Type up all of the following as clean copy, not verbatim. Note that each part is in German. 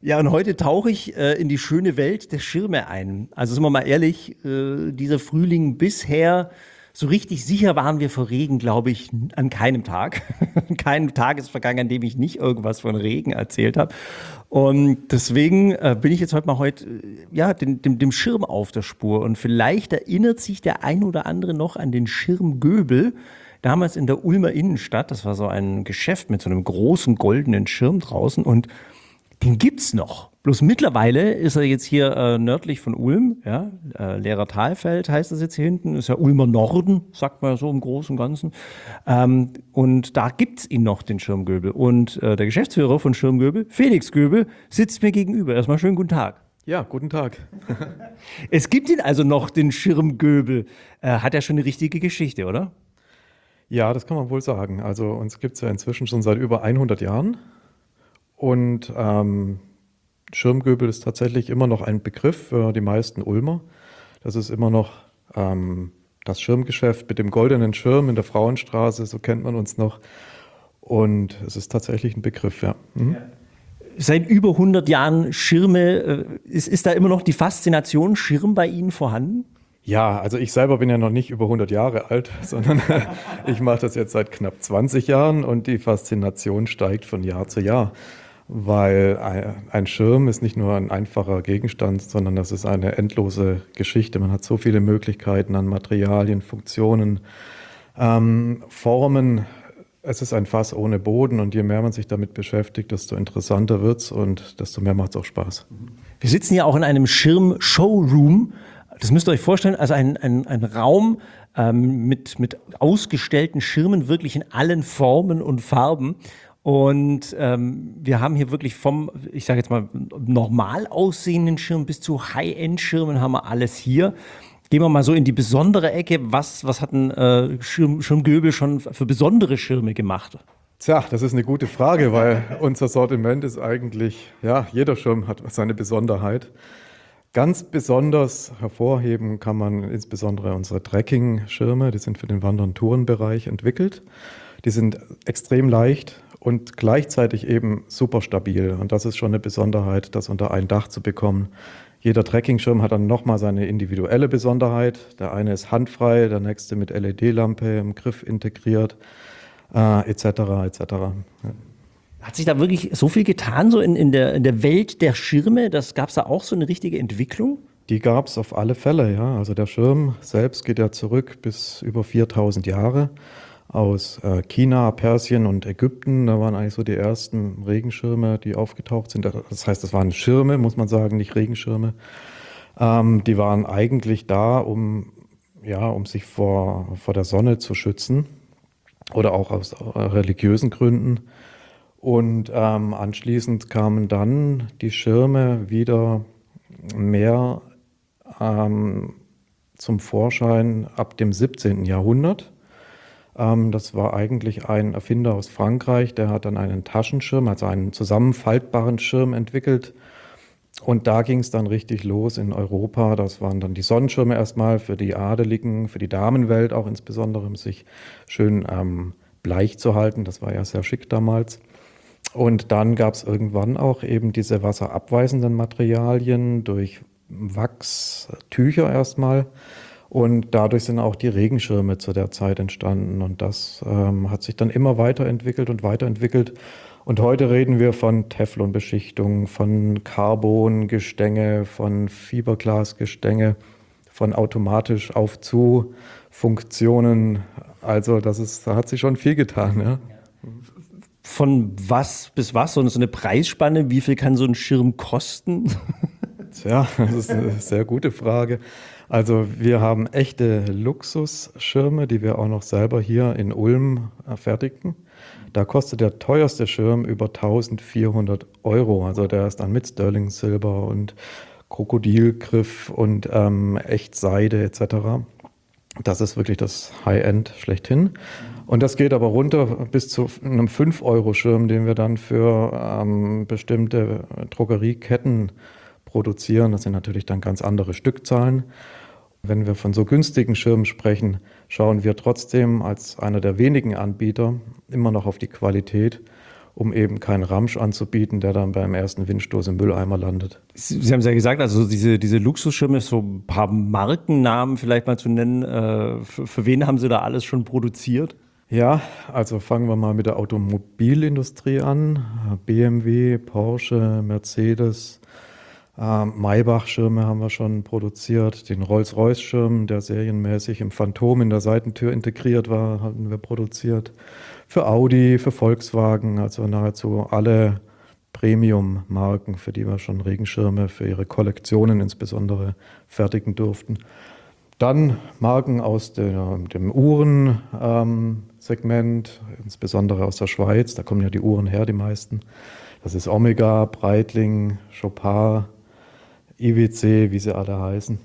Ja, und heute tauche ich in die schöne Welt der Schirme ein. Also sind wir mal ehrlich, dieser Frühling bisher, so richtig sicher waren wir vor Regen, glaube ich, an keinem Tag. Kein Tag ist vergangen, an dem ich nicht irgendwas von Regen erzählt habe. Und deswegen bin ich jetzt ja, dem Schirm auf der Spur. Und vielleicht erinnert sich der ein oder andere noch an den Schirm Göbel. Damals in der Ulmer Innenstadt. Das war so ein Geschäft mit so einem großen goldenen Schirm draußen. Und den gibt's noch. Bloß mittlerweile ist er jetzt hier nördlich von Ulm, ja, Lehrer Talfeld heißt das jetzt hier hinten, ist ja Ulmer Norden, sagt man ja so im Großen und Ganzen. Und da gibt's ihn noch, den Schirmgöbel. Und der Geschäftsführer von Schirmgöbel, Felix Göbel, sitzt mir gegenüber. Erstmal schönen guten Tag. Ja, guten Tag. Es gibt ihn also noch, den Schirmgöbel. Hat ja schon eine richtige Geschichte, oder? Ja, das kann man wohl sagen. Also uns gibt es ja inzwischen schon seit über 100 Jahren. Und Schirmgöbel ist tatsächlich immer noch ein Begriff für die meisten Ulmer. Das ist immer noch das Schirmgeschäft mit dem goldenen Schirm in der Frauenstraße, so kennt man uns noch. Und es ist tatsächlich ein Begriff, ja. Mhm. Seit über 100 Jahren Schirme, ist da immer noch die Faszination Schirm bei Ihnen vorhanden? Ja, also ich selber bin ja noch nicht über 100 Jahre alt, sondern ich mache das jetzt seit knapp 20 Jahren und die Faszination steigt von Jahr zu Jahr. Weil ein Schirm ist nicht nur ein einfacher Gegenstand, sondern das ist eine endlose Geschichte. Man hat so viele Möglichkeiten an Materialien, Funktionen, Formen. Es ist ein Fass ohne Boden und je mehr man sich damit beschäftigt, desto interessanter wird's und desto mehr macht's auch Spaß. Wir sitzen ja auch in einem Schirm-Showroom. Das müsst ihr euch vorstellen, also ein Raum mit ausgestellten Schirmen, wirklich in allen Formen und Farben. Und wir haben hier wirklich vom, ich sage jetzt mal, normal aussehenden Schirm bis zu High-End-Schirmen haben wir alles hier. Gehen wir mal so in die besondere Ecke. Was hat ein Schirmgöbel schon für besondere Schirme gemacht? Tja, das ist eine gute Frage, weil unser Sortiment ist eigentlich, ja, jeder Schirm hat seine Besonderheit. Ganz besonders hervorheben kann man insbesondere unsere Trekking-Schirme, die sind für den Wander- und Tourenbereich entwickelt. Die sind extrem leicht und gleichzeitig eben super stabil. Und das ist schon eine Besonderheit, das unter ein Dach zu bekommen. Jeder Trekkingschirm hat dann nochmal seine individuelle Besonderheit. Der eine ist handfrei, der nächste mit LED-Lampe im Griff integriert, etc. etc. Ja. Hat sich da wirklich so viel getan, so in der Welt der Schirme? Gab es da auch so eine richtige Entwicklung? Die gab es auf alle Fälle, ja. Also der Schirm selbst geht ja zurück bis über 4000 Jahre aus China, Persien und Ägypten. Da waren eigentlich so die ersten Regenschirme, die aufgetaucht sind. Das heißt, das waren Schirme, muss man sagen, nicht Regenschirme. Die waren eigentlich da, um sich vor der Sonne zu schützen oder auch aus religiösen Gründen. Und anschließend kamen dann die Schirme wieder mehr zum Vorschein ab dem 17. Jahrhundert. Das war eigentlich ein Erfinder aus Frankreich, der hat dann einen Taschenschirm, also einen zusammenfaltbaren Schirm entwickelt. Und da ging es dann richtig los in Europa. Das waren dann die Sonnenschirme erstmal für die Adeligen, für die Damenwelt auch insbesondere, um sich schön bleich zu halten. Das war ja sehr schick damals. Und dann gab es irgendwann auch eben diese wasserabweisenden Materialien durch Wachstücher erstmal. Und dadurch sind auch die Regenschirme zu der Zeit entstanden. Und das hat sich dann immer weiterentwickelt und weiterentwickelt. Und heute reden wir von Teflonbeschichtung, von Carbongestänge, von Fiberglasgestänge, von automatisch Auf-zu-Funktionen. Also da hat sich schon viel getan, ja. Von was bis was? So eine Preisspanne? Wie viel kann so ein Schirm kosten? Tja, das ist eine sehr gute Frage. Also wir haben echte Luxusschirme, die wir auch noch selber hier in Ulm fertigen. Da kostet der teuerste Schirm über 1.400 Euro. Also der ist dann mit Sterling Silber und Krokodilgriff und Echtseide etc. Das ist wirklich das High-End schlechthin. Und das geht aber runter bis zu einem 5-Euro-Schirm, den wir dann für bestimmte Drogerieketten produzieren. Das sind natürlich dann ganz andere Stückzahlen. Wenn wir von so günstigen Schirmen sprechen, schauen wir trotzdem als einer der wenigen Anbieter immer noch auf die Qualität um eben keinen Ramsch anzubieten, der dann beim ersten Windstoß im Mülleimer landet. Sie haben es ja gesagt, also diese Luxusschirme, so ein paar Markennamen vielleicht mal zu nennen. Für wen haben Sie da alles schon produziert? Ja, also fangen wir mal mit der Automobilindustrie an. BMW, Porsche, Mercedes, Maybach-Schirme haben wir schon produziert. Den Rolls-Royce-Schirm, der serienmäßig im Phantom in der Seitentür integriert war, haben wir produziert. Für Audi, für Volkswagen, also nahezu alle Premium-Marken, für die wir schon Regenschirme für ihre Kollektionen insbesondere fertigen durften. Dann Marken aus dem Uhrensegment, insbesondere aus der Schweiz, da kommen ja die Uhren her, die meisten. Das ist Omega, Breitling, Chopard, IWC, wie sie alle heißen.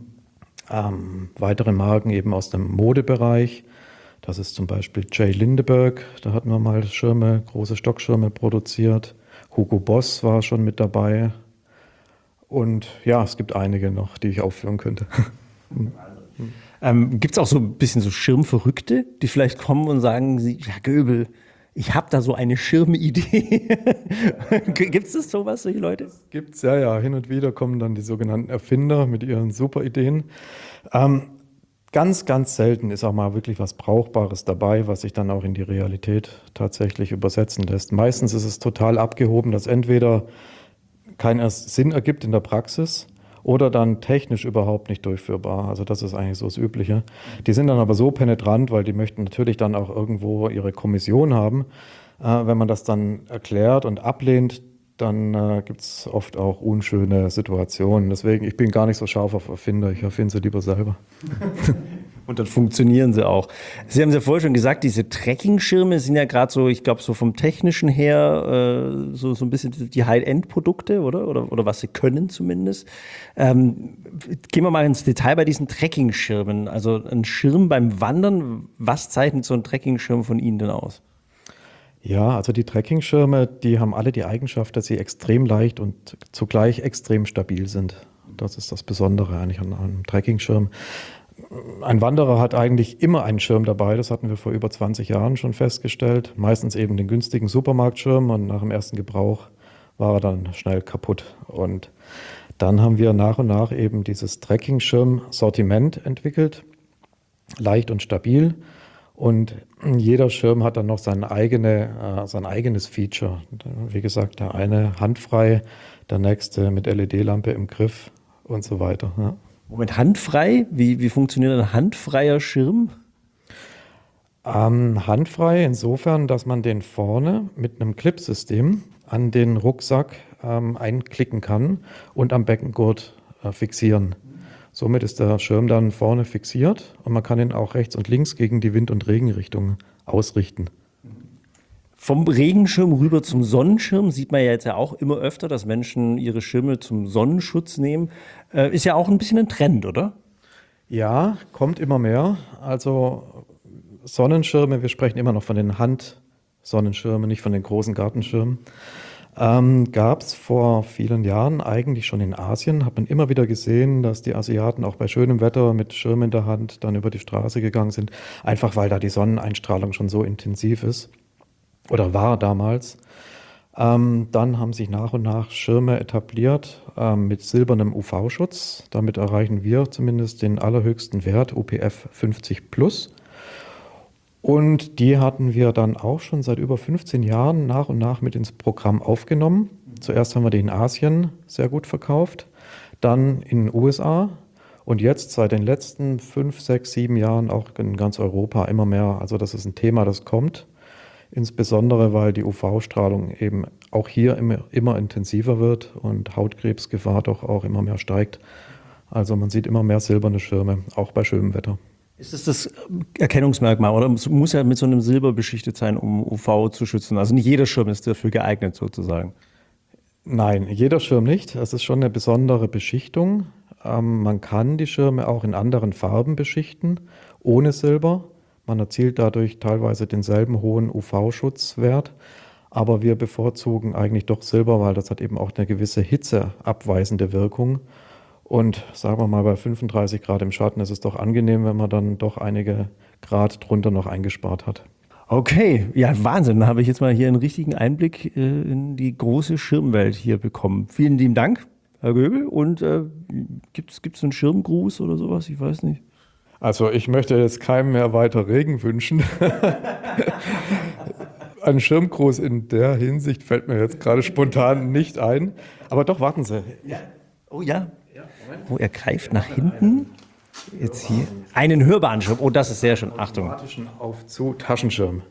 Weitere Marken eben aus dem Modebereich. Das ist zum Beispiel J. Lindeberg, da hatten wir mal Schirme, große Stockschirme produziert. Hugo Boss war schon mit dabei. Und ja, es gibt einige noch, die ich aufführen könnte. Gibt es auch so ein bisschen so Schirmverrückte, die vielleicht kommen und sagen, ja Göbel, ich habe da so eine Schirmidee. Gibt es sowas, solche Leute? Gibt's, ja. Hin und wieder kommen dann die sogenannten Erfinder mit ihren super Ideen. Ganz, ganz selten ist auch mal wirklich was Brauchbares dabei, was sich dann auch in die Realität tatsächlich übersetzen lässt. Meistens ist es total abgehoben, dass entweder keinen Sinn ergibt in der Praxis oder dann technisch überhaupt nicht durchführbar. Also das ist eigentlich so das Übliche. Die sind dann aber so penetrant, weil die möchten natürlich dann auch irgendwo ihre Kommission haben. Wenn man das dann erklärt und ablehnt, dann gibt es oft auch unschöne Situationen. Deswegen, ich bin gar nicht so scharf auf Erfinder, ich erfinde sie lieber selber. Und dann funktionieren sie auch. Sie haben es ja vorher schon gesagt, diese Trekkingschirme sind ja gerade so, ich glaube, so vom Technischen her so ein bisschen die High-End-Produkte, oder was sie können zumindest. Gehen wir mal ins Detail bei diesen Trekkingschirmen. Also ein Schirm beim Wandern, was zeichnet so ein Trekkingschirm von Ihnen denn aus? Ja, also die Trekkingschirme, die haben alle die Eigenschaft, dass sie extrem leicht und zugleich extrem stabil sind. Das ist das Besondere eigentlich an einem Trekkingschirm. Ein Wanderer hat eigentlich immer einen Schirm dabei, das hatten wir vor über 20 Jahren schon festgestellt. Meistens eben den günstigen Supermarktschirm und nach dem ersten Gebrauch war er dann schnell kaputt. Und dann haben wir nach und nach eben dieses Trekkingschirm-Sortiment entwickelt, leicht und stabil. Und jeder Schirm hat dann noch sein eigenes Feature. Wie gesagt, der eine handfrei, der nächste mit LED-Lampe im Griff und so weiter. Ja. Moment, handfrei? Wie funktioniert ein handfreier Schirm? Handfrei insofern, dass man den vorne mit einem Clipsystem an den Rucksack einklicken kann und am Beckengurt fixieren. Somit ist der Schirm dann vorne fixiert und man kann ihn auch rechts und links gegen die Wind- und Regenrichtung ausrichten. Vom Regenschirm rüber zum Sonnenschirm sieht man ja jetzt ja auch immer öfter, dass Menschen ihre Schirme zum Sonnenschutz nehmen. Ist ja auch ein bisschen ein Trend, oder? Ja, kommt immer mehr. Also Sonnenschirme, wir sprechen immer noch von den Handsonnenschirmen, nicht von den großen Gartenschirmen. Gab es vor vielen Jahren eigentlich schon in Asien, hat man immer wieder gesehen, dass die Asiaten auch bei schönem Wetter mit Schirm in der Hand dann über die Straße gegangen sind, einfach weil da die Sonneneinstrahlung schon so intensiv ist oder war damals. Dann haben sich nach und nach Schirme etabliert mit silbernem UV-Schutz. Damit erreichen wir zumindest den allerhöchsten Wert, UPF 50+. Und die hatten wir dann auch schon seit über 15 Jahren nach und nach mit ins Programm aufgenommen. Zuerst haben wir die in Asien sehr gut verkauft, dann in den USA und jetzt seit den letzten 5, 6, 7 Jahren auch in ganz Europa immer mehr. Also das ist ein Thema, das kommt, insbesondere weil die UV-Strahlung eben auch hier immer intensiver wird und Hautkrebsgefahr doch auch immer mehr steigt. Also man sieht immer mehr silberne Schirme, auch bei schönem Wetter. Ist das Erkennungsmerkmal oder muss ja mit so einem Silber beschichtet sein, um UV zu schützen? Also nicht jeder Schirm ist dafür geeignet sozusagen. Nein, jeder Schirm nicht. Es ist schon eine besondere Beschichtung. Man kann die Schirme auch in anderen Farben beschichten, ohne Silber. Man erzielt dadurch teilweise denselben hohen UV-Schutzwert. Aber wir bevorzugen eigentlich doch Silber, weil das hat eben auch eine gewisse hitzeabweisende Wirkung. Und sagen wir mal, bei 35 Grad im Schatten ist es doch angenehm, wenn man dann doch einige Grad drunter noch eingespart hat. Okay, ja, Wahnsinn. Da habe ich jetzt mal hier einen richtigen Einblick in die große Schirmwelt hier bekommen. Vielen lieben Dank, Herr Göbel. Und gibt's einen Schirmgruß oder sowas? Ich weiß nicht. Also ich möchte jetzt keinem mehr weiter Regen wünschen. Ein Schirmgruß in der Hinsicht fällt mir jetzt gerade spontan nicht ein. Aber doch, warten Sie. Ja. Oh ja. Oh, er greift nach hinten. Jetzt hier. Einen hörbaren Schirm. Oh, das ist sehr schön. Achtung. Automatischen Auf-zu-Taschenschirm.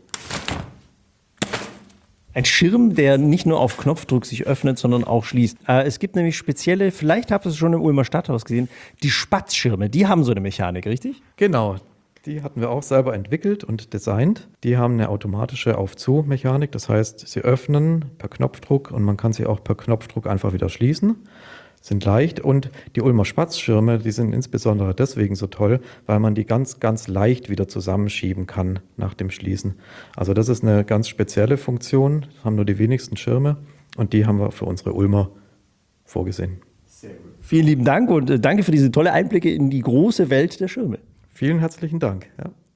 Ein Schirm, der nicht nur auf Knopfdruck sich öffnet, sondern auch schließt. Es gibt nämlich spezielle, vielleicht habt ihr es schon im Ulmer Stadthaus gesehen, die Spatzschirme. Die haben so eine Mechanik, richtig? Genau, die hatten wir auch selber entwickelt und designt. Die haben eine automatische Auf-zu-Mechanik. Das heißt, sie öffnen per Knopfdruck und man kann sie auch per Knopfdruck einfach wieder schließen. Sind leicht und die Ulmer Spatzschirme, die sind insbesondere deswegen so toll, weil man die ganz, ganz leicht wieder zusammenschieben kann nach dem Schließen. Also das ist eine ganz spezielle Funktion, das haben nur die wenigsten Schirme und die haben wir für unsere Ulmer vorgesehen. Sehr gut. Vielen lieben Dank und danke für diese tolle Einblicke in die große Welt der Schirme. Vielen herzlichen Dank. Ja.